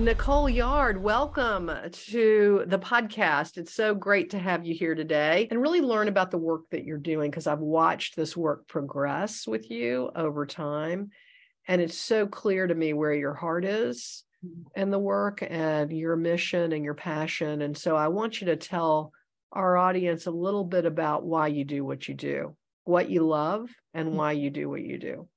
Nicole Yard, welcome to the podcast. It's so great to have you here today and really learn about the work that you're doing, because I've watched this work progress with you over time. And it's so clear to me where your heart is in the work and your mission and your passion. And so I want you to tell our audience a little bit about why you do what you do, what you love, and why you do what you do.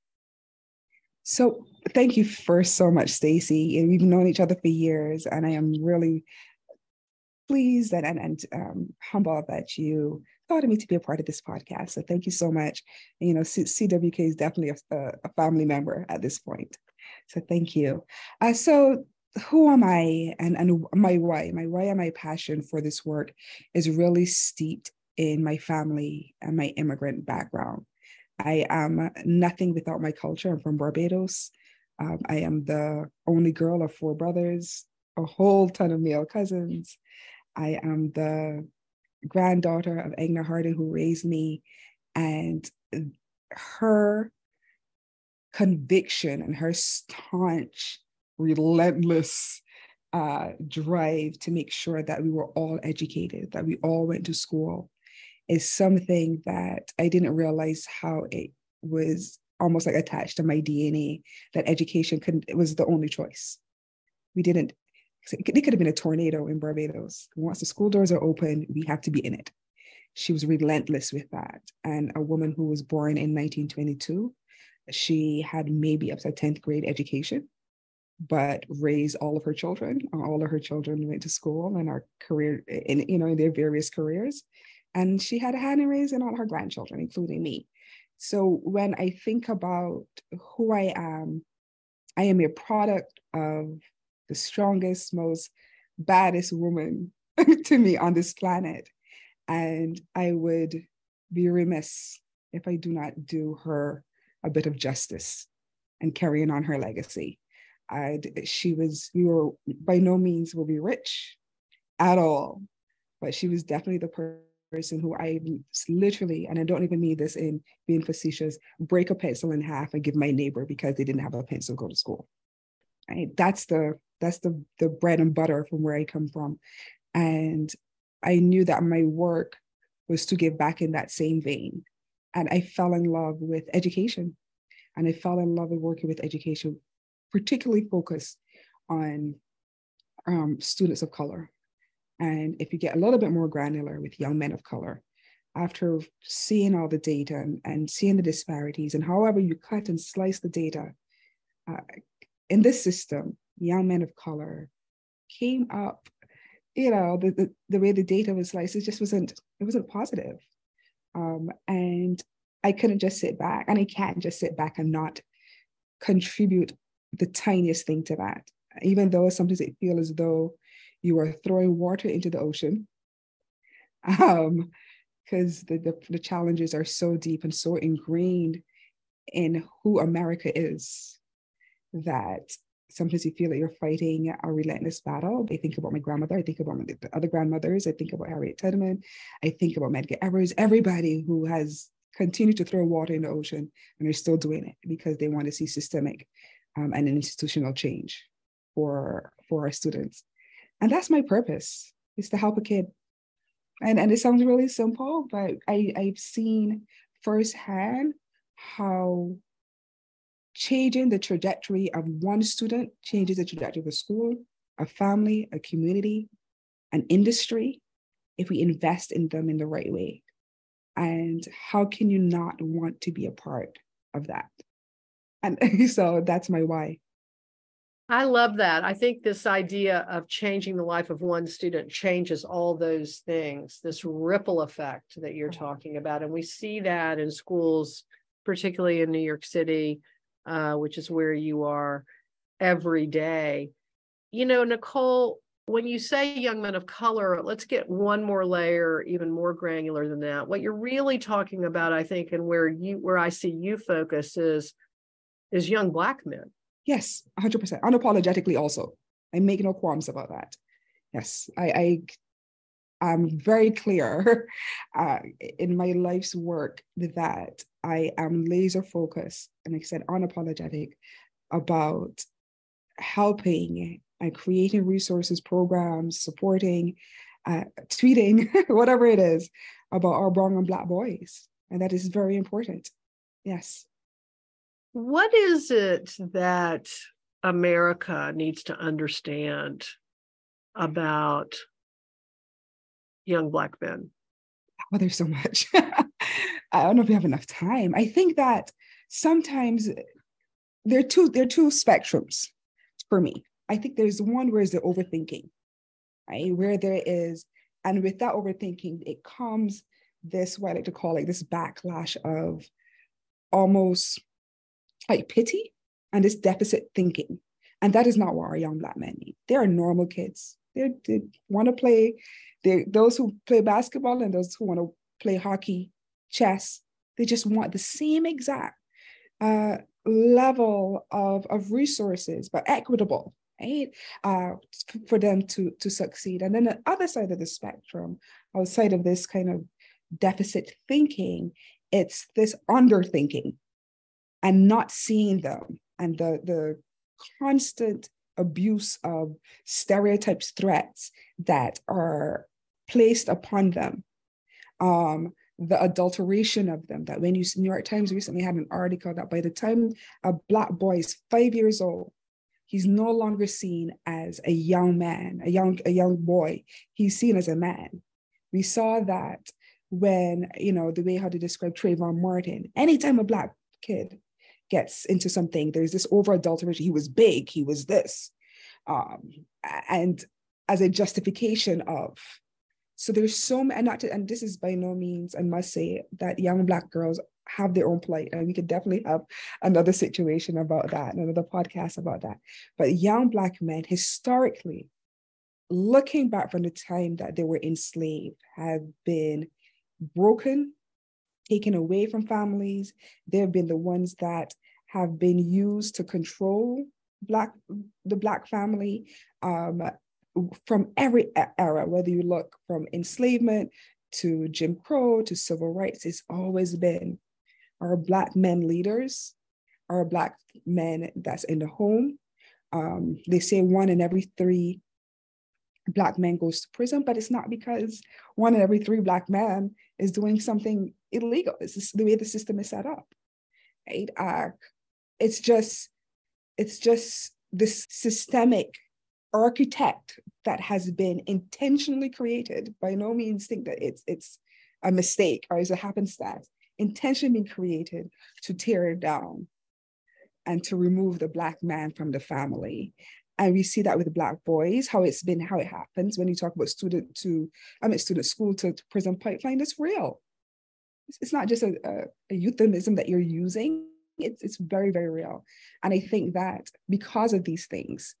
So thank you first so much, Stacey. And we've known each other for years, and I am really pleased and humbled that you thought of me to be a part of this podcast. So thank you so much. And, you know, CWK is definitely a family member at this point. So thank you. So who am I and my why? My why and my passion for this work is really steeped in my family and my immigrant background. I am nothing without my culture. I'm from Barbados. I am the only girl of 4 brothers, a whole ton of male cousins. I am the granddaughter of Egna Harding, who raised me, and her conviction and her staunch, relentless drive to make sure that we were all educated, that we all went to school, is something that I didn't realize how it was almost like attached to my DNA, that education was the only choice. It could have been a tornado in Barbados. Once the school doors are open, we have to be in it. She was relentless with that. And a woman who was born in 1922, she had maybe up to 10th grade education, but raised all of her children. All of her children went to school and are in their various careers. And she had a hand in raising all her grandchildren, including me. So when I think about who I am a product of the strongest, most baddest woman to me on this planet. And I would be remiss if I do not do her a bit of justice and carrying on her legacy. We were by no means will be rich at all, but she was definitely the person who I literally, and I don't even mean this in being facetious, break a pencil in half and give my neighbor because they didn't have a pencil to go to school. Right? That's the bread and butter from where I come from. And I knew that my work was to give back in that same vein. And I fell in love with education. And I fell in love with working with education, particularly focused on students of color. And if you get a little bit more granular with young men of color, after seeing all the data and seeing the disparities and however you cut and slice the data, in this system, young men of color came up, the way the data was sliced, it wasn't positive. And I couldn't just sit back, and I can't just sit back and not contribute the tiniest thing to that, even though sometimes it feels as though you are throwing water into the ocean, because the challenges are so deep and so ingrained in who America is that sometimes you feel that you're fighting a relentless battle. I think about my grandmother. I think about the other grandmothers. I think about Harriet Tubman. I think about Medgar Evers. Everybody who has continued to throw water in the ocean, and they're still doing it because they want to see systemic and an institutional change for our students. And that's my purpose, is to help a kid. And it sounds really simple, but I've seen firsthand how changing the trajectory of one student changes the trajectory of a school, a family, a community, an industry, if we invest in them in the right way. And how can you not want to be a part of that? And so that's my why. I love that. I think this idea of changing the life of one student changes all those things, this ripple effect that you're talking about. And we see that in schools, particularly in New York City, which is where you are every day. You know, Nicole, when you say young men of color, let's get one more layer, even more granular than that. What you're really talking about, I think, and where I see you focus is young Black men. Yes, 100%. Unapologetically also. I make no qualms about that. Yes, I'm very clear in my life's work that I am laser focused, and like I said, unapologetic about helping and creating resources, programs, supporting, tweeting, whatever it is, about our brown and Black boys. And that is very important. Yes. What is it that America needs to understand about young Black men? Well, there's so much. I don't know if we have enough time. I think that sometimes there are two spectrums for me. I think there's one where is the overthinking, right? Where there is, and with that overthinking, it comes this, what I like to call like this backlash of almost like pity and this deficit thinking. And that is not what our young Black men need. They are normal kids. They want to play. Those who play basketball and those who want to play hockey, chess, they just want the same exact level of resources, but equitable, right? For them to succeed. And then the other side of the spectrum, outside of this kind of deficit thinking, it's this underthinking and not seeing them, and the constant abuse of stereotypes, threats that are placed upon them, the adulteration of them. That when New York Times recently had an article that by the time a Black boy is 5 years old, he's no longer seen as a young man, a young boy. He's seen as a man. We saw that when, the way how they describe Trayvon Martin. Anytime a Black kid gets into something, there's this over adulteration. He was big, he was this. And as a justification of, so there's so many, and this is by no means, I must say, that young Black girls have their own plight, and we could definitely have another situation about that, another podcast about that. But young Black men, historically, looking back from the time that they were enslaved, have been broken, taken away from families. They've been the ones that have been used to control the Black family from every era, whether you look from enslavement to Jim Crow to civil rights. It's always been our Black men leaders, our Black men that's in the home. They say 1 in every 3 Black men goes to prison, but it's not because 1 in every 3 Black men is doing something illegal. It's just the way the system is set up, right? It's just this systemic architect that has been intentionally created. By no means think that it's a mistake or it's a happenstance. Intentionally created to tear it down and to remove the Black man from the family. And we see that with Black boys, how it happens when you talk about student school to prison pipeline. It's real. It's not just a euphemism that you're using. It's very, very real. And I think that because of these things,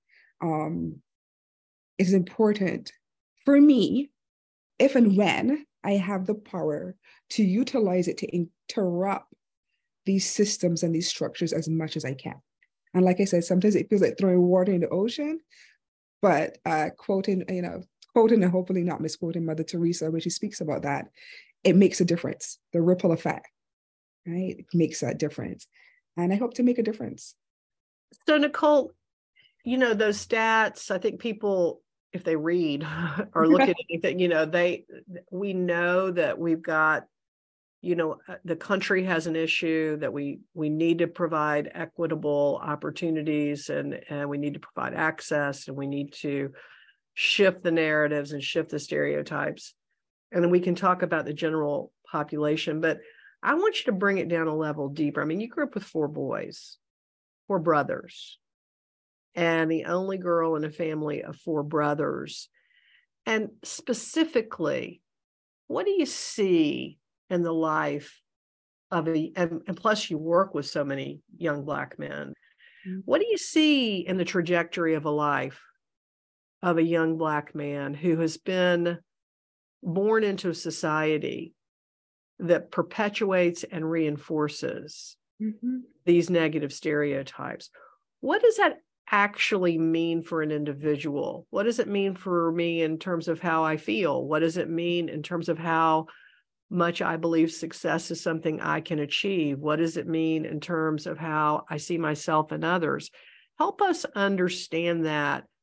it's important for me, if and when I have the power to utilize it to interrupt these systems and these structures as much as I can. And like I said, sometimes it feels like throwing water in the ocean, but quoting and hopefully not misquoting Mother Teresa when she speaks about that, it makes a difference. The ripple effect, right? It makes that difference. And I hope to make a difference. So Nicole, those stats, I think people, if they read or look at anything, we know that we've got, the country has an issue that we need to provide equitable opportunities, and we need to provide access, and we need to shift the narratives and shift the stereotypes. And then we can talk about the general population, but I want you to bring it down a level deeper. I mean, you grew up with 4 boys, 4 brothers, and the only girl in a family of 4 brothers. And specifically, what do you see in the life of and plus you work with so many young Black men. What do you see in the trajectory of a life of a young Black man who has been born into a society that perpetuates and reinforces these negative stereotypes? What does that actually mean for an individual? What does it mean for me in terms of how I feel? What does it mean in terms of how much I believe success is something I can achieve? What does it mean in terms of how I see myself and others? Help us understand that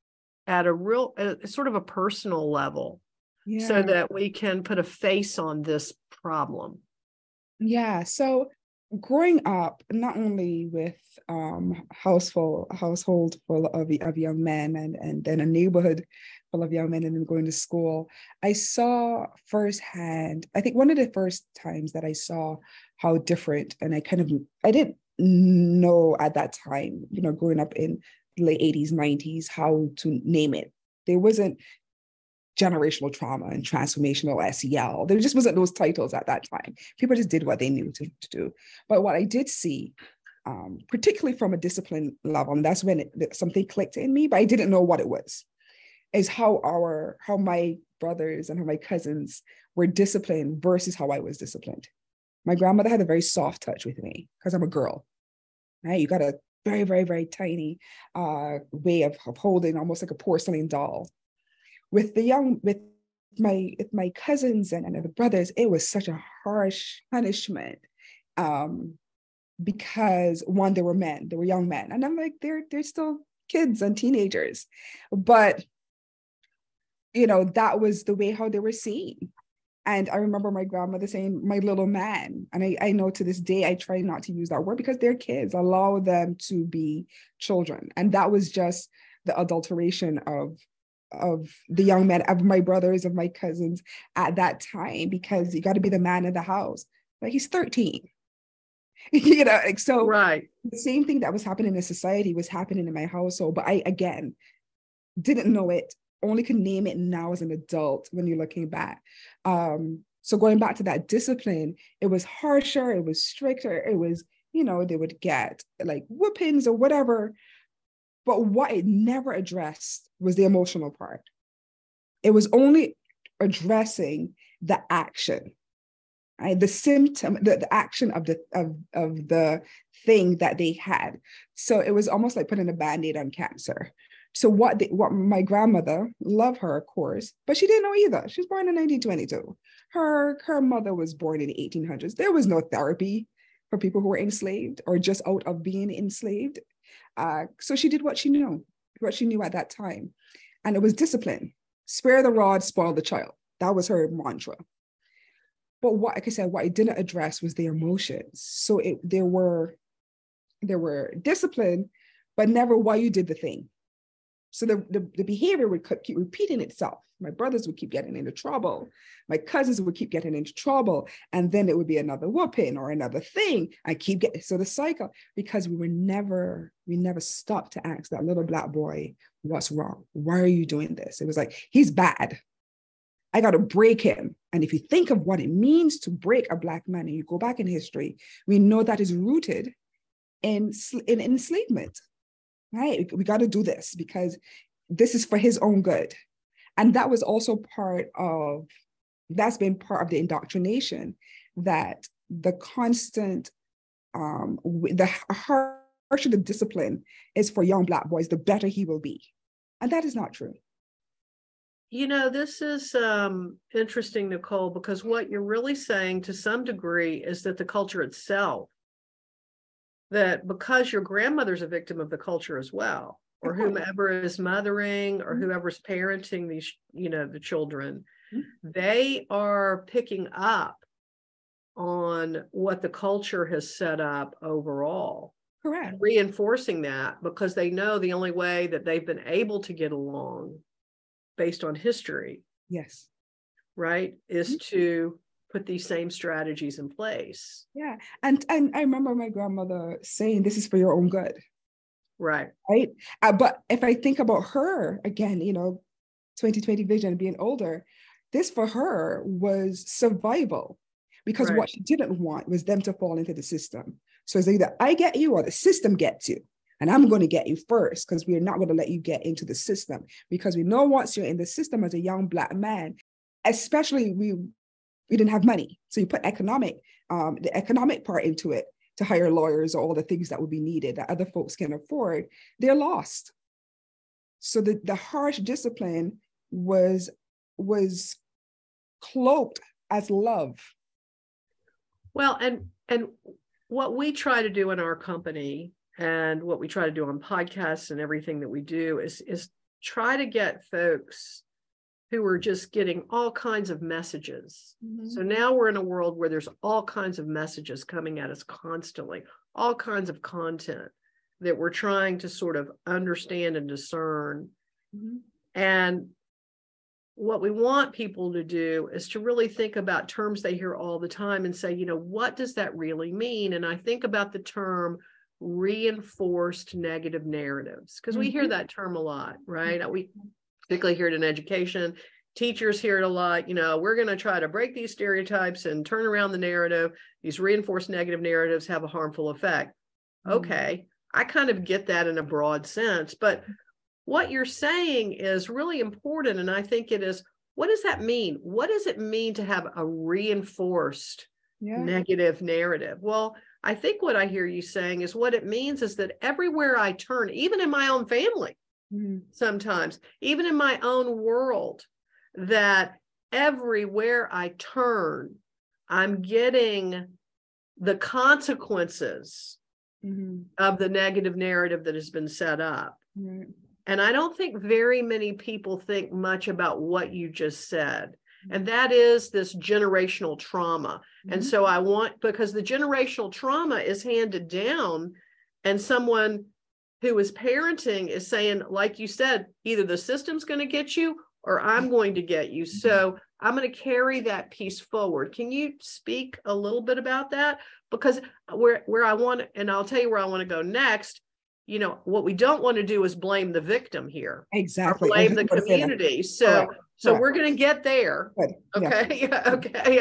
at a real, sort of a personal level, so Yeah. that we can put a face on this problem. Yeah. So growing up, not only with household full of young men and then a neighborhood full of young men and then going to school, I saw firsthand, I think one of the first times that I saw how different, and I didn't know at that time, growing up in late 80s, 90s, how to name it. There wasn't generational trauma and transformational SEL. There just wasn't those titles at that time. People just did what they knew to do. But what I did see, particularly from a discipline level, and that's when something clicked in me, but I didn't know what it was, is how my brothers and how my cousins were disciplined versus how I was disciplined. My grandmother had a very soft touch with me because I'm a girl, right? You got a very, very, very tiny way of holding, almost like a porcelain doll. With my cousins and the brothers, it was such a harsh punishment, because one, they were young men, and I'm like, they're still kids and teenagers, but that was the way how they were seen. And I remember my grandmother saying, "My little man," and I know to this day I try not to use that word because they're kids. Allow them to be children, and that was just the adulteration of the young men, of my brothers, of my cousins at that time, because you got to be the man of the house. But he's 13. So Right. the same thing that was happening in society was happening in my household. But I, again, didn't know it, only can name it now as an adult when you're looking back. So going back to that discipline, it was harsher, it was stricter, it was, they would get like whoopings or whatever. But what it never addressed was the emotional part. It was only addressing the action, right? The symptom, the action of the thing that they had. So it was almost like putting a Band-Aid on cancer. So what my grandmother, love her, of course, but she didn't know either. She was born in 1922. Her mother was born in the 1800s. There was no therapy for people who were enslaved or just out of being enslaved. So she did what she knew at that time. And it was discipline. Spare the rod, spoil the child. That was her mantra. But like I said, what I didn't address was their emotions. So there were discipline, but never why you did the thing. So the behavior would keep repeating itself. My brothers would keep getting into trouble. My cousins would keep getting into trouble. And then it would be another whooping or another thing. I keep getting, so the cycle, because we never stopped to ask that little Black boy, what's wrong? Why are you doing this? It was like, he's bad. I got to break him. And if you think of what it means to break a Black man and you go back in history, we know that is rooted in enslavement. Right? We got to do this because this is for his own good. And that was also that's been part of the indoctrination, that the constant, the harsher the discipline is for young Black boys, the better he will be. And that is not true. This is interesting, Nicole, because what you're really saying to some degree is that the culture itself, that because your grandmother's a victim of the culture as well, or whomever is mothering or whoever's parenting these, the children, they are picking up on what the culture has set up overall. Correct. Reinforcing that because they know the only way that they've been able to get along based on history. Yes. Right. Is to put these same strategies in place. Yeah. And I remember my grandmother saying, this is for your own good. Right. Right. But if I think about her again, 2020 vision, being older, this for her was survival, because what she didn't want was them to fall into the system. So it's either I get you or the system gets you. And I'm going to get you first, because we're not going to let you get into the system, because we know once you're in the system as a young Black man, especially we didn't have money. So you put the economic part into it to hire lawyers or all the things that would be needed that other folks can afford. They're lost. So the harsh discipline was cloaked as love. Well, and what we try to do in our company and what we try to do on podcasts and everything that we do is try to get folks who are just getting all kinds of messages. So now we're in a world where there's all kinds of messages coming at us constantly, all kinds of content that we're trying to sort of understand and discern. And what we want people to do is to really think about terms they hear all the time and say, you know, what does that really mean? And I think about the term reinforced negative narratives, because we hear that term a lot, right? We particularly hear it in education. Teachers hear it a lot. You know, we're going to try to break these stereotypes and turn around the narrative. These reinforced negative narratives have a harmful effect. Okay, I kind of get that in a broad sense, but what you're saying is really important. And I think it is, what does that mean? What does it mean to have a reinforced negative narrative? Well, I think what I hear you saying is what it means is that everywhere I turn, even in my own family, sometimes, even in my own world, that everywhere I turn, I'm getting the consequences of the negative narrative that has been set up. And I don't think very many people think much about what you just said. And that is this generational trauma. And so I want, because the generational trauma is handed down, and someone who is parenting is saying, like you said, either the system's going to get you or I'm going to get you. So I'm going to carry that piece forward. Can you speak a little bit about that? Because where I want, and I'll tell you where I want to go next, you know, what we don't want to do is blame the victim here. Exactly. Or blame the community. So we're going to get there. Okay. Yeah. Okay.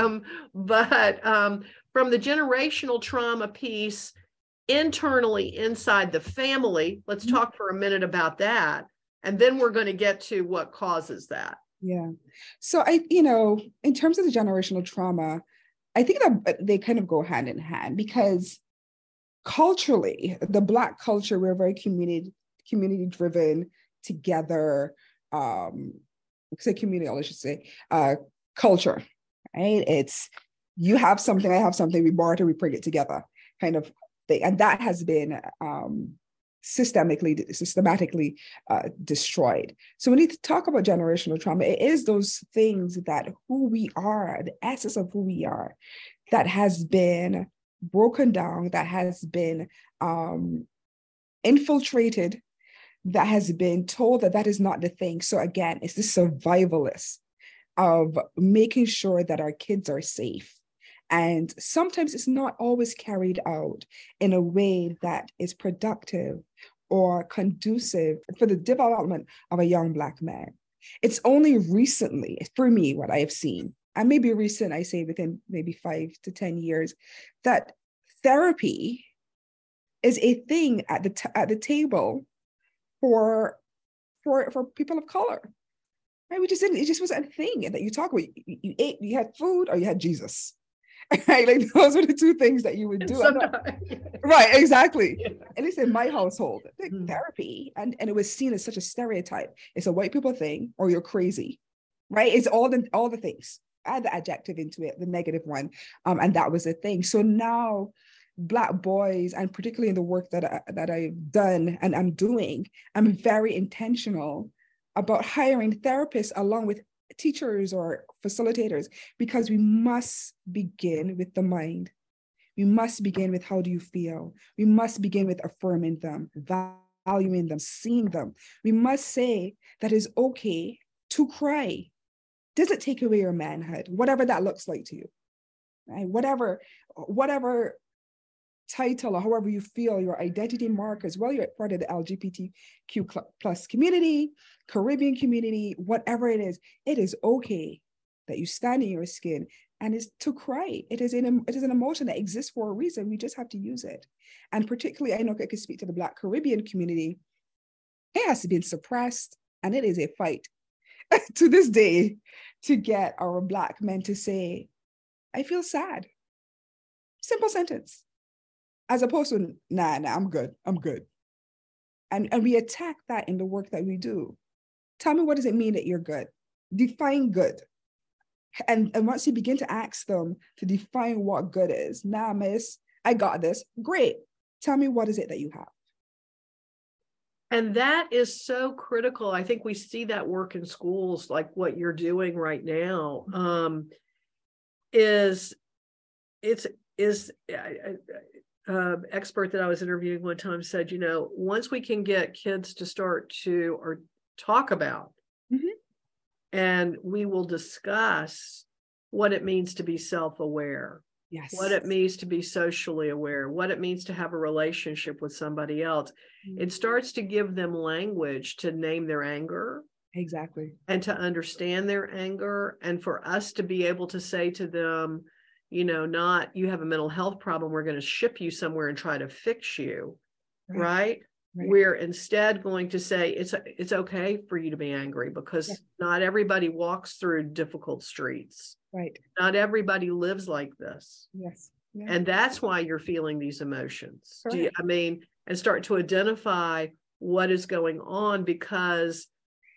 But from the generational trauma piece, internally inside the family, let's talk for a minute about that. And then we're going to get to what causes that. Yeah. So in terms of the generational trauma, I think that they kind of go hand in hand, because culturally, the Black culture, we're very community driven, together, culture, right? It's, you have something, I have something, we barter, we bring it together, kind of thing. And that has been systematically destroyed. So when you talk about generational trauma, it is those things that who we are, the essence of who we are, that has been broken down, that has been infiltrated, that has been told that that is not the thing. So again, it's the survivalist of making sure that our kids are safe. And sometimes it's not always carried out in a way that is productive or conducive for the development of a young Black man. It's only recently, for me, what I have seen, and maybe recent, I say within maybe 5 to 10 years, that therapy is a thing at the table for people of color. Right? It just wasn't a thing that you talk about. You ate, you had food, or you had Jesus. Right? Like those are the two things that you would do. Right, exactly. Yeah. At least in my household, like therapy, and it was seen as such a stereotype. It's a white people thing, or you're crazy, right? It's all the things. Add the adjective into it, the negative one, and that was the thing. So now, Black boys, and particularly in the work that I've done and I'm doing, I'm very intentional about hiring therapists along with teachers or facilitators, because we must begin with the mind. We must begin with, how do you feel? We must begin with affirming them, valuing them, seeing them. We must say that it's okay to cry. Does it take away your manhood? Whatever that looks like to you, right? Whatever title or however you feel, your identity markers, well, you're part of the LGBTQ plus community, Caribbean community, whatever it is okay that you stand in your skin, and it's to cry. It is an emotion that exists for a reason. We just have to use it. And particularly, I know I could speak to the Black Caribbean community. It has been suppressed, and it is a fight to this day to get our Black men to say, I feel sad. Simple sentence. As opposed to, nah, I'm good. And we attack that in the work that we do. Tell me, what does it mean that you're good? Define good. And once you begin to ask them to define what good is, nah, miss, I got this. Great. Tell me, what is it that you have? And that is so critical. I think we see that work in schools, like what you're doing right now. Is expert that I was interviewing one time said, once we can get kids to start to or talk about, and we will discuss what it means to be self-aware, Yes. what it means to be socially aware, what it means to have a relationship with somebody else. It starts to give them language to name their anger. Exactly. And to understand their anger, and for us to be able to say to them, not you have a mental health problem, we're going to ship you somewhere and try to fix you, right? We're instead going to say it's okay for you to be angry, because not everybody walks through difficult streets. Right. Not everybody lives like this. Yes. Yeah. And that's why you're feeling these emotions. And start to identify what is going on, because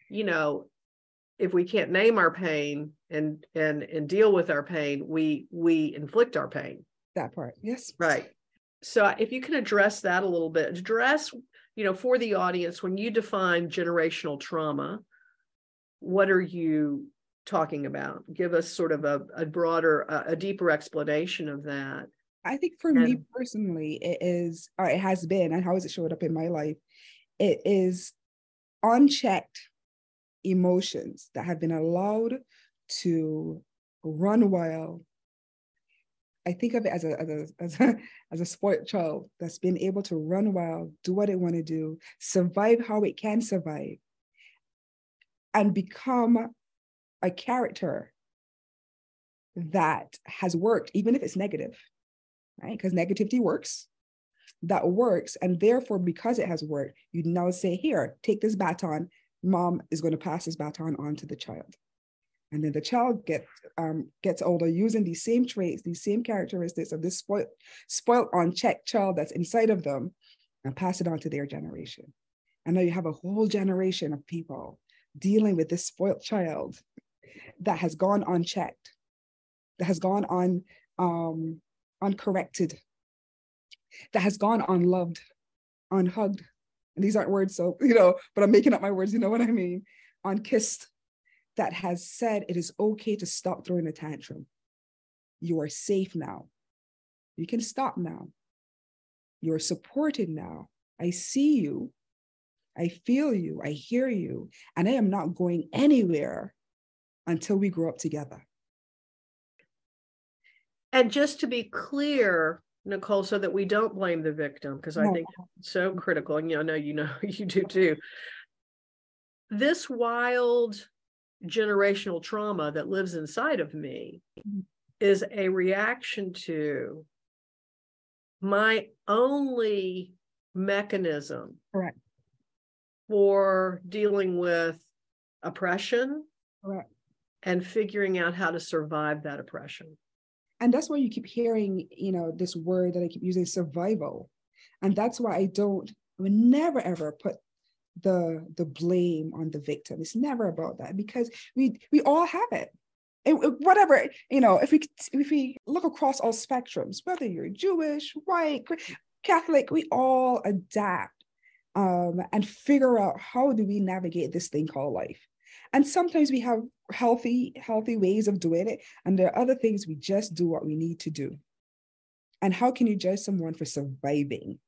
if we can't name our pain and deal with our pain, we inflict our pain. That part. Yes. Right. So if you can address that a little bit, for the audience, when you define generational trauma, what are you talking about? Give us sort of a broader, a deeper explanation of that. I think for me personally, it is, or it has been, and how has it showed up in my life? It is unchecked emotions that have been allowed to run wild. I think of it as a spoiled child that's been able to run wild, do what it want to do, survive how it can survive, and become a character that has worked, even if it's negative, right? Because negativity works. That works, and therefore, because it has worked, you now say, "Here, take this baton. Mom is going to pass this baton on to the child." And then the child gets older using these same traits, these same characteristics of this spoiled, unchecked child that's inside of them, and pass it on to their generation. And now you have a whole generation of people dealing with this spoiled child that has gone unchecked, that has gone uncorrected, that has gone unloved, unhugged. And these aren't words, so, but I'm making up my words, you know what I mean? Unkissed, that has said it is okay to stop throwing a tantrum. You are safe now. You can stop now. You're supported now. I see you. I feel you. I hear you. And I am not going anywhere until we grow up together. And just to be clear, Nicole, so that we don't blame the victim, because I think it's so critical, and I know you do too. This wild generational trauma that lives inside of me is a reaction to my only mechanism for dealing with oppression and figuring out how to survive that oppression. And that's why you keep hearing, this word that I keep using, survival. And that's why I would never, ever put the blame on the victim. It's never about that, because we all have it. Whatever, if we look across all spectrums, whether you're Jewish, white, Catholic, we all adapt and figure out, how do we navigate this thing called life? And sometimes we have healthy ways of doing it. And there are other things we just do what we need to do. And how can you judge someone for surviving?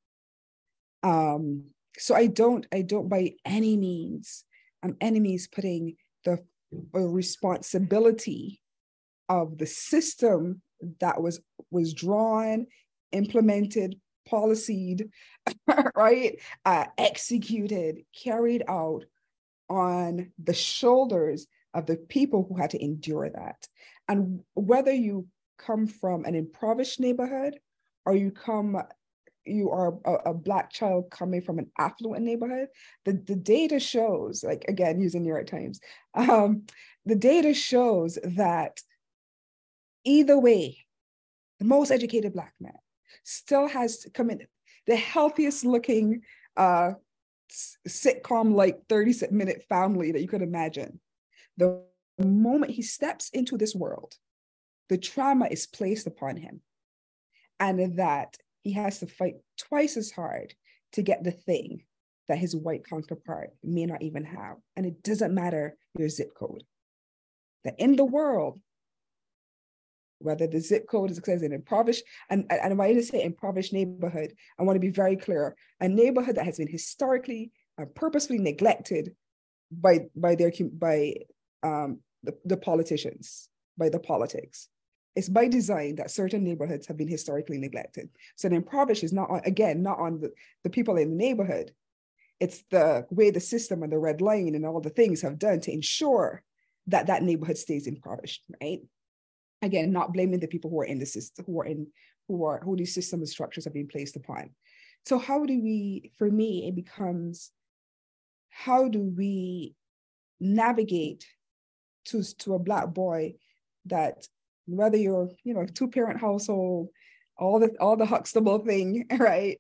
So I don't by any means, enemies putting the responsibility of the system that was drawn, implemented, policed, right, executed, carried out on the shoulders of the people who had to endure that. And whether you come from an impoverished neighborhood, or you are a Black child coming from an affluent neighborhood, the data shows, like, again, using New York Times, the data shows that either way, the most educated Black man still has to come in the healthiest looking sitcom, like 30-minute family that you could imagine. The moment he steps into this world, the trauma is placed upon him, and that he has to fight twice as hard to get the thing that his white counterpart may not even have. And it doesn't matter your zip code. That in the world, whether the zip code is in impoverished, and when I say impoverished neighborhood, I want to be very clear, a neighborhood that has been historically and purposefully neglected by the politicians, by the politics. It's by design that certain neighborhoods have been historically neglected. So the impoverished is not on the people in the neighborhood. It's the way the system and the red line and all the things have done to ensure that that neighborhood stays impoverished, right? Again, not blaming the people who are in the system, who these system and structures have been placed upon. So how do we, for me, it becomes, how do we navigate to a Black boy that, whether you're, two-parent household, all the Huxtable thing, right?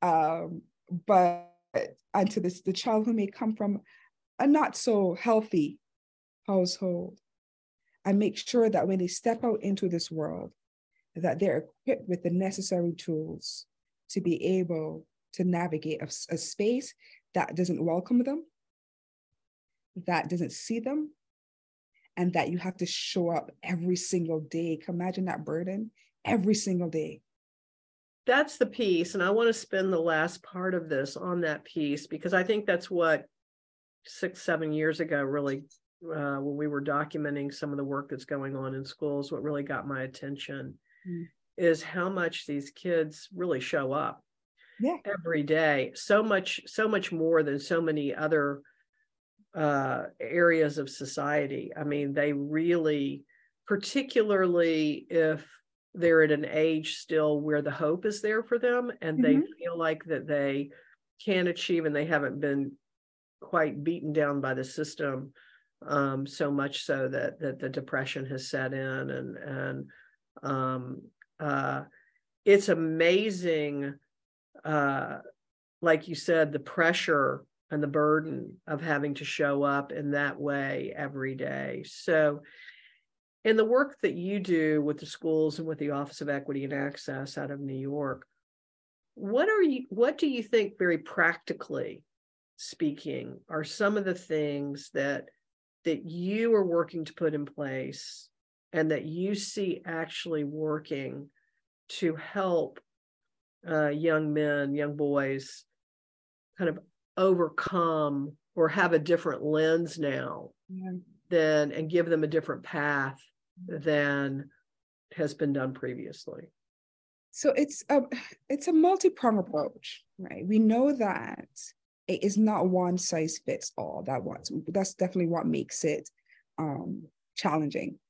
And to the child who may come from a not so healthy household, and make sure that when they step out into this world, that they're equipped with the necessary tools to be able to navigate a space that doesn't welcome them, that doesn't see them, and that you have to show up every single day. Can you imagine that burden? Every single day. That's the piece. And I want to spend the last part of this on that piece, because I think that's what 6-7 years ago, really, when we were documenting some of the work that's going on in schools, what really got my attention is how much these kids really show up every day. So much more than so many other areas of society. I mean, they really, particularly if they're at an age still where the hope is there for them and they feel like that they can achieve, and they haven't been quite beaten down by the system, so much so that the depression has set in, and it's amazing, like you said, the pressure and the burden of having to show up in that way every day. So in the work that you do with the schools and with the Office of Equity and Access out of New York, what do you think, very practically speaking, are some of the things that you are working to put in place and that you see actually working to help young men, young boys kind of overcome or have a different lens now and give them a different path than has been done previously? So it's a multi-pronged approach, right? We know that it is not one size fits all. That's definitely what makes it challenging.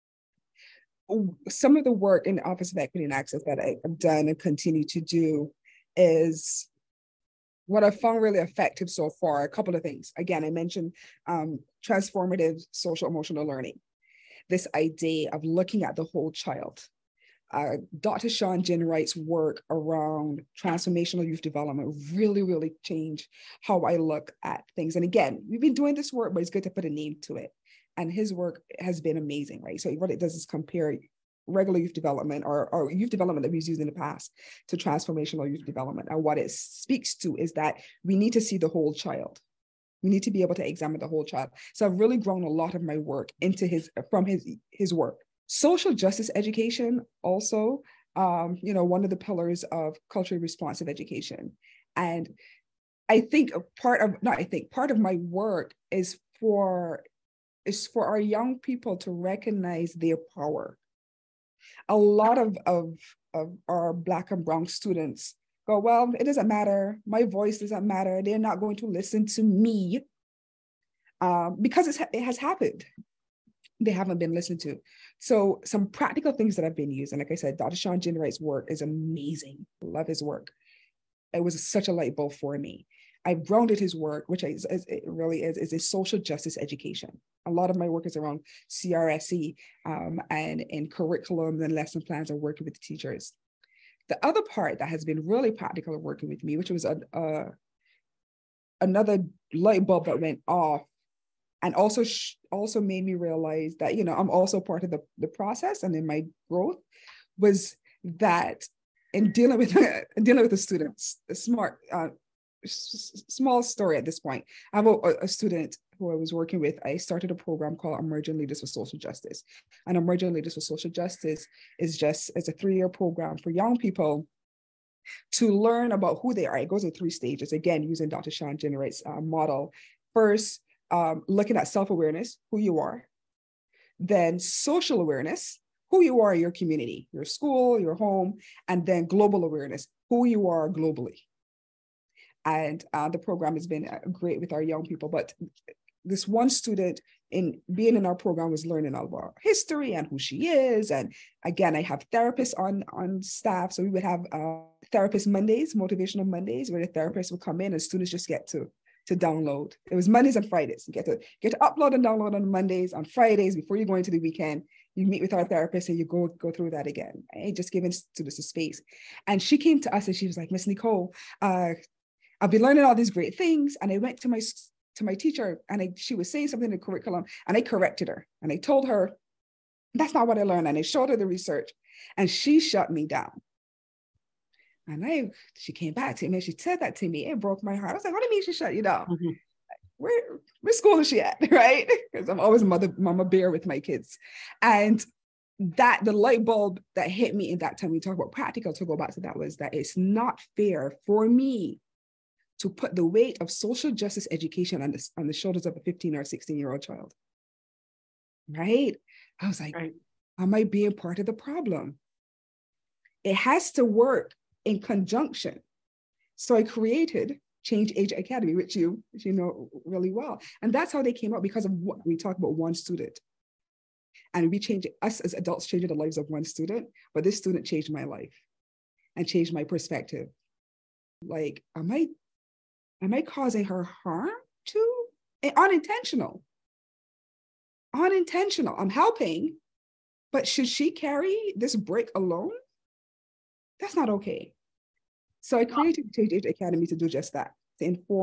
Some of the work in the Office of Equity and Access that I've done and continue to do is what I found really effective so far. A couple of things. Again, I mentioned transformative social emotional learning. This idea of looking at the whole child. Dr. Sean Ginwright's work around transformational youth development really, really changed how I look at things. And again, we've been doing this work, but it's good to put a name to it. And his work has been amazing, right? So what it does is compare regular youth development or youth development that we've used in the past to transformational youth development. And what it speaks to is that we need to see the whole child. We need to be able to examine the whole child. So I've really grown a lot of my work from his work. Social justice education also, one of the pillars of culturally responsive education. And I think part of my work is for our young people to recognize their power. A lot of our Black and Brown students go, well, it doesn't matter. My voice doesn't matter. They're not going to listen to me because it has happened. They haven't been listened to. So some practical things that I've been using, like I said, Dr. Sean Ginwright's work is amazing. I love his work. It was such a light bulb for me. I grounded his work, which it really is a social justice education. A lot of my work is around CRSE and in curriculum and lesson plans and working with the teachers. The other part that has been really practical of working with me, which was another light bulb that went off, and also made me realize that, I'm also part of the process and in my growth, was that in dealing with the students, the smart small story at this point. I have a student who I was working with. I started a program called Emerging Leaders for Social Justice. And Emerging Leaders for Social Justice is a 3-year program for young people to learn about who they are. It goes in 3 stages, again, using Dr. Sean Ginwright's model. First, looking at self-awareness, who you are. Then social awareness, who you are in your community, your school, your home, and then global awareness, who you are globally. And the program has been great with our young people. But this one student in being in our program was learning all about history and who she is. And again, I have therapists on staff. So we would have therapist Mondays, motivational Mondays, where the therapist would come in and students just get to download. It was Mondays and Fridays. You get to upload and download on Mondays. On Fridays, before you go into the weekend, you meet with our therapist and you go through that again. Right? Just giving students a space. And she came to us and she was like, Miss Nicole, I've been learning all these great things. And I went to my teacher and she was saying something in the curriculum and I corrected her. And I told her, that's not what I learned. And I showed her the research and she shut me down. And she came back to me and she said that to me. It broke my heart. I was like, what do you mean she shut you down? Mm-hmm. Where school is she at, right? Because I'm always mama bear with my kids. And that the light bulb that hit me in that time, we talk about practical, to go back to that, was that it's not fair for me to put the weight of social justice education on the shoulders of a 15 or 16-year-old child, right? I was like, right. Am I being part of the problem? It has to work in conjunction. So I created Change Age Academy, which you know really well. And that's how they came up, because of what we talk about, one student. And us as adults changed the lives of one student, but this student changed my life and changed my perspective. Like, am I causing her harm too? Unintentional. I'm helping, but should she carry this brick alone? That's not okay. So I created Change Age Academy to do just that, to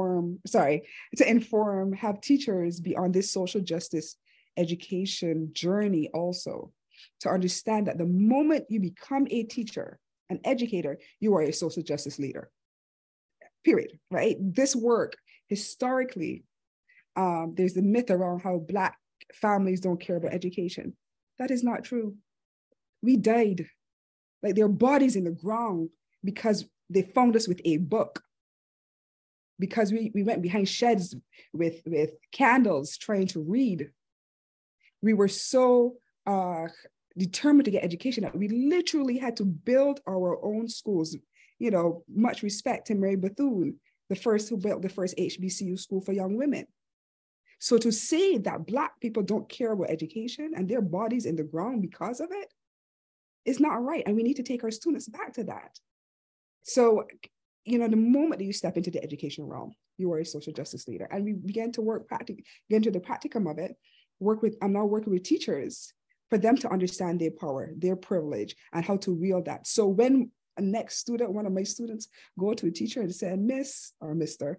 inform, have teachers be on this social justice education journey also, to understand that the moment you become a teacher, an educator, you are a social justice leader. Period, right? This work, historically, there's the myth around how Black families don't care about education. That is not true. We died, like their bodies in the ground, because they found us with a book. Because we went behind sheds with candles trying to read. We were so determined to get education that we literally had to build our own schools. You know, much respect to Mary Bethune, who built the first HBCU school for young women. So to say that Black people don't care about education and their bodies in the ground because of it is not right. And we need to take our students back to that. So, you know, the moment that you step into the education realm, you are a social justice leader. And we began to get into the practicum of it. I'm now working with teachers for them to understand their power, their privilege, and how to wield that. So when one of my students go to a teacher and say, Miss or Mr.,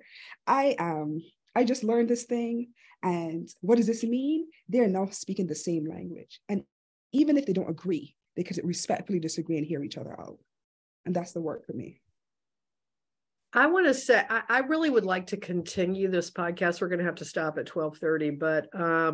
I just learned this thing, and what does this mean? They're now speaking the same language. And even if they don't agree, they could respectfully disagree and hear each other out. And that's the work for me. I want to say, I really would like to continue this podcast. We're going to have to stop at 12:30, but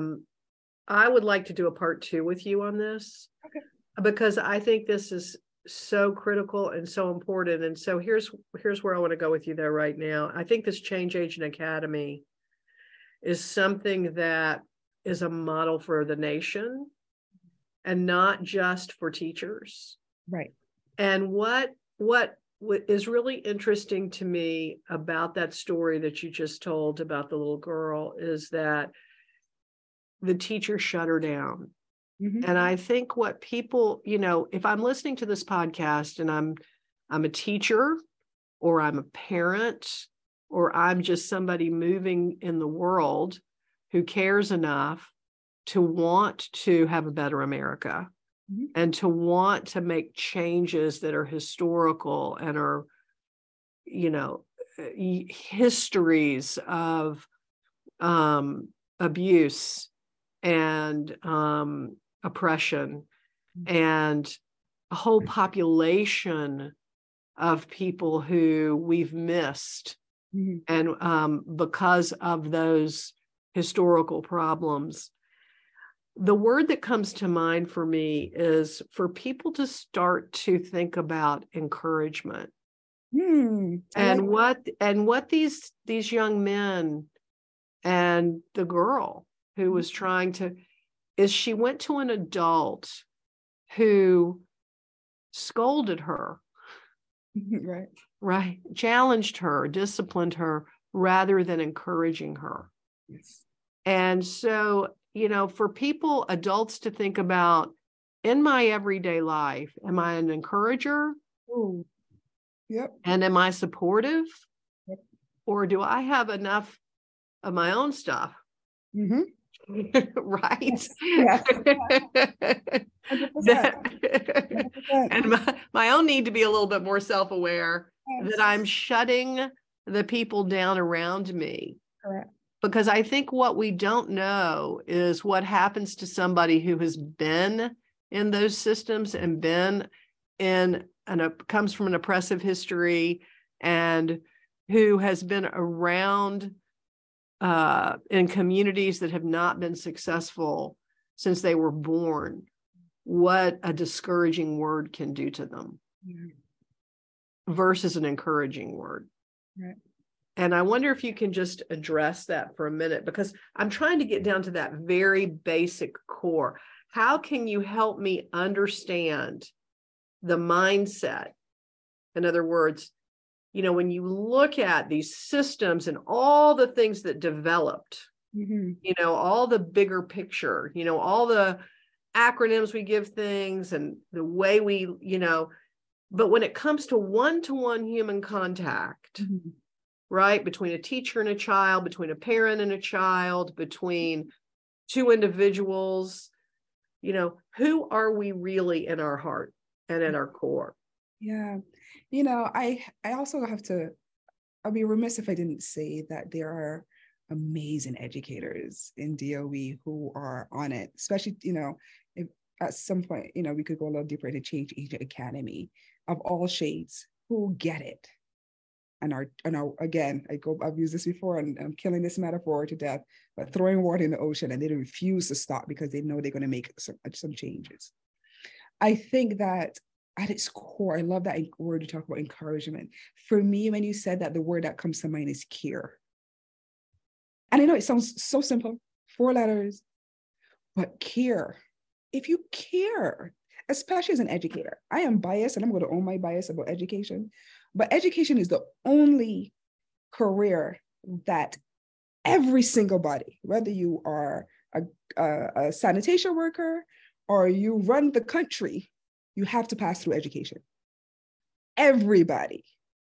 I would like to do a part 2 with you on this. Okay. Because I think this is so critical and so important. And so here's where I want to go with you there right now. I think this Change Agent Academy is something that is a model for the nation and not just for teachers. Right. And what is really interesting to me about that story that you just told about the little girl is that the teacher shut her down. Mm-hmm. And I think what people, you know, if I'm listening to this podcast and I'm a teacher, or I'm a parent, or I'm just somebody moving in the world who cares enough to want to have a better America, mm-hmm. and to want to make changes that are historical and are, you know, histories of abuse and oppression, and a whole population of people who we've missed Mhm. And because of those historical problems, the word that comes to mind for me is for people to start to think about encouragement. I like. And what these young men and the girl who was trying to, is she went to an adult who scolded her, Right. right? Challenged her, disciplined her, rather than encouraging her. Yes. And so, for people, adults, to think about, in my everyday life, am I an encourager? Oh, yep. And am I supportive? Yep. Or do I have enough of my own stuff? Mm-hmm. Right. Yes. 100%. 100%. And my own need to be a little bit more self-aware Yes. that I'm shutting the people down around me. Correct. Because I think what we don't know is what happens to somebody who has been in those systems and been comes from an oppressive history, and who has been around in communities that have not been successful since they were born. What a discouraging word can do to them versus an encouraging word. Right. And I wonder if you can just address that for a minute, because I'm trying to get down to that very basic core. How can you help me understand the mindset? In other words, when you look at these systems and all the things that developed, all the bigger picture, all the acronyms we give things and the way we, but when it comes to one-to-one human contact, right, between a teacher and a child, between a parent and a child, between two individuals, who are we really in our heart and in our core? Yeah. I also have to, I'll be remiss if I didn't say that there are amazing educators in DOE who are on it, especially, if at some point, we could go a little deeper into Change Agent Academy of all shades who get it. And again, I've used this before, and I'm killing this metaphor to death, but throwing water in the ocean, and they refuse to stop because they know they're going to make some changes. I think that at its core, I love that word you talk about, encouragement. For me, when you said that, the word that comes to mind is care. And I know it sounds so simple, 4 letters, but care. If you care, especially as an educator, I am biased, and I'm going to own my bias about education, but education is the only career that every single body, whether you are a sanitation worker or you run the country, you have to pass through education. Everybody,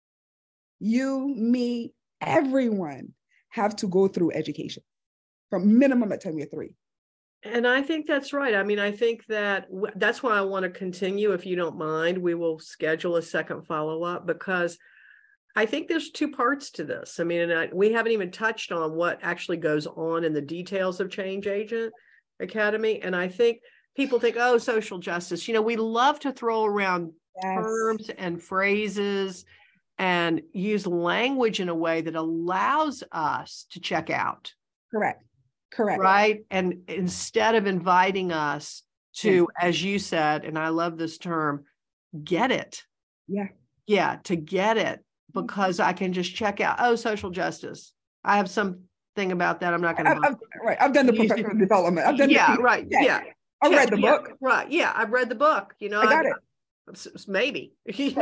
you, me, everyone have to go through education from minimum at time year 3. And I think that's right. I mean, I think that's why I want to continue. If you don't mind, we will schedule a second follow-up, because I think there's 2 parts to this. I mean, we haven't even touched on what actually goes on in the details of Change Agent Academy. And I think people think, oh, social justice. We love to throw around terms and phrases and use language in a way that allows us to check out. Correct. Right. And instead of inviting us to, as you said, and I love this term, get it. Yeah. To get it, because I can just check out, oh, social justice. I have something about that. I'm not going to. Right. I've done the professional development. I've done right. Yeah. I've read the book. Right. Yeah. I've read the book. I got it. Maybe, it's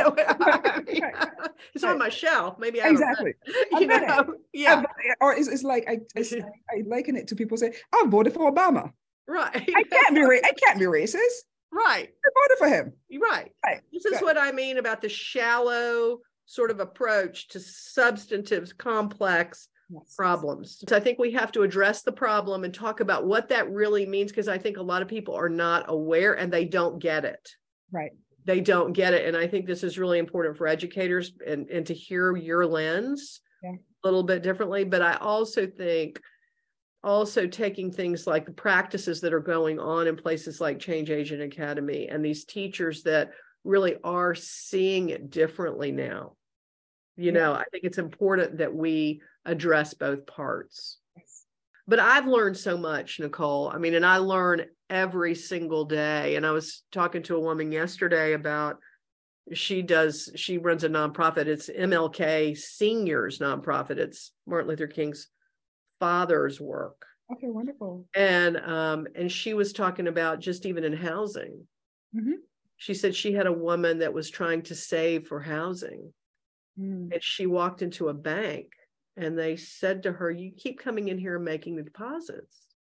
on my shelf. Maybe I exactly. Yeah. Or it's like I liken it to people say, I voted for Obama. Right. I can't be racist. Right. I voted for him. Right. This is what I mean about the shallow sort of approach to substantive, complex problems. So I think we have to address the problem and talk about what that really means, because I think a lot of people are not aware and they don't get it. Right. They don't get it. And I think this is really important for educators and to hear your lens a little bit differently. But I also think taking things like the practices that are going on in places like Change Agent Academy and these teachers that really are seeing it differently now. You Yeah. know, I think it's important that we address both parts. Yes. But I've learned so much, Nicole. I mean, and I learn every single day. And I was talking to a woman yesterday about she runs a nonprofit. It's MLK Seniors nonprofit. It's Martin Luther King's father's work. Okay, wonderful. And she was talking about just even in housing. Mm-hmm. She said she had a woman that was trying to save for housing. Mm. And she walked into a bank and they said to her, you keep coming in here and making the deposits.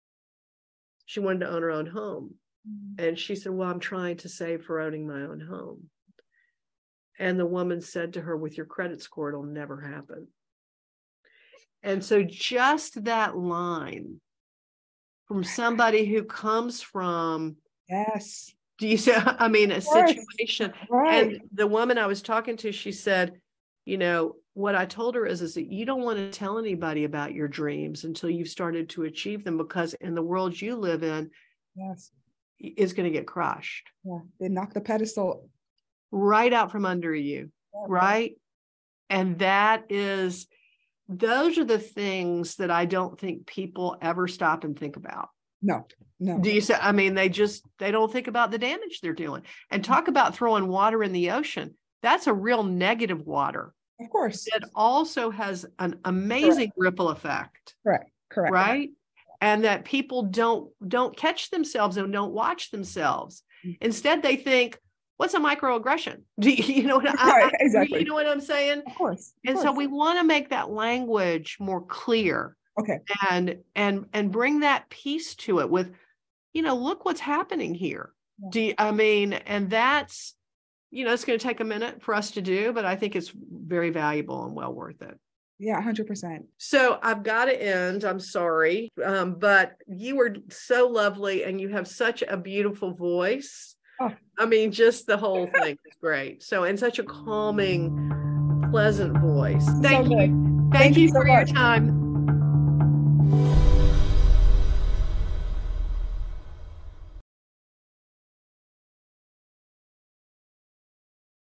She wanted to own her own home. Mm. And she said, well, I'm trying to save for owning my own home. And the woman said to her, with your credit score, it'll never happen. And so just that line from somebody who comes from, Yes. do you say, I mean, a situation. Right. And the woman I was talking to, she said, you know, what I told her is that you don't want to tell anybody about your dreams until you've started to achieve them, because in the world you live in, Yes, is going to get crushed. Yeah. They knock the pedestal right out from under you. Yeah. Right. And those are the things that I don't think people ever stop and think about. No. Do you say, I mean, they don't think about the damage they're doing. And talk about throwing water in the ocean. That's a real negative water. Of course. It also has an amazing ripple effect. Correct. Right. And that people don't catch themselves and don't watch themselves. Mm-hmm. Instead, they think, what's a microaggression? Do you know what exactly. You know what I'm saying? Of course. So we want to make that language more clear. Okay. And bring that piece to it with, you know, look what's happening here. Yeah. And that's, you know, it's going to take a minute for us to do, but I think it's very valuable and well worth it. Yeah, 100%. So I've got to end. I'm sorry. But you were so lovely and you have such a beautiful voice. Oh. I mean, just the whole thing is great. So, and such a calming, pleasant voice. Thank you. Thank you for your time.